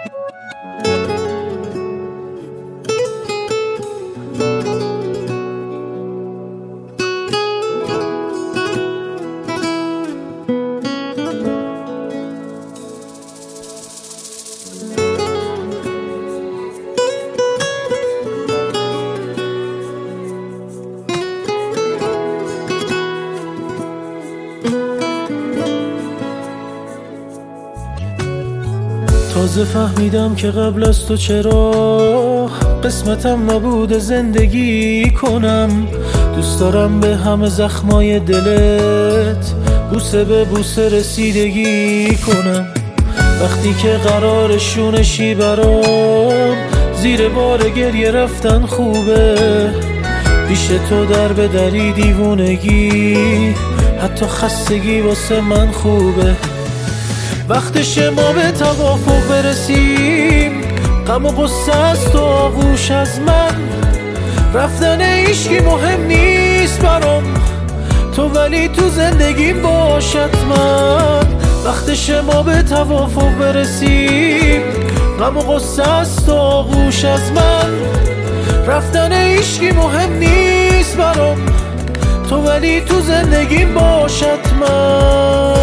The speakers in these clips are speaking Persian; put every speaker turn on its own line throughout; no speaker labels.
تازه فهمیدم که قبل از تو چرا قسمتم نبود زندگی کنم. دوست دارم به همه زخمای دلت بوسه به بوسه رسیدگی کنم. وقتی که قرار شونشی برام زیر بار گریه رفتن خوبه. پیش تو در به دری دیوونگی حتی خستگی واسه من خوبه. وقتشه ما به توافق برسیم، غم و غصه است و آغوش از من. رفتن عشقی مهم نیست برام، تو ولی تو زندگیم باش حتما. وقتشه ما به توافق برسیم، غم و غصه است و آغوش از من. رفتن عشقی مهم نیست برام، تو ولی تو زندگیم باش حتما.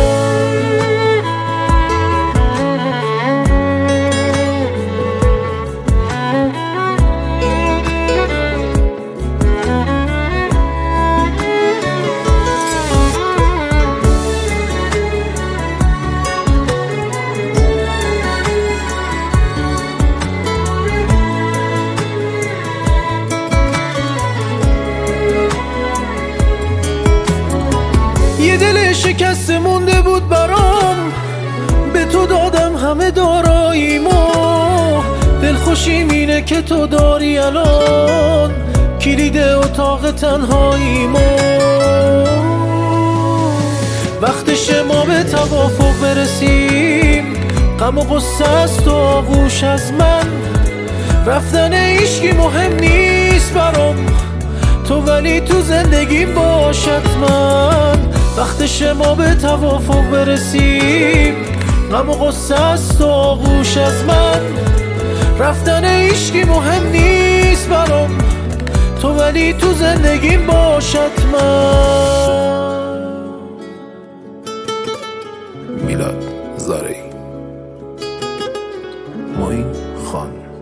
یه دل شکسته مونده بود برام، به تو دادم همه داراییمو. دلخوشیم اینه که تو داری الان کلید اتاق تنهاییمو. وقتشه ما به توافق برسیم، غم و غصه است و آغوش از من. رفتن عشقی مهم نیست برام، تو ولی تو زندگیم باش حتما. وقتشه ما به توافق برسیم، غم و غصه است و آغوش از من. رفتن عشقی مهم نیست برام، تو ولی تو زندگیم باش حتما.
میلاد زارعی، معین خان.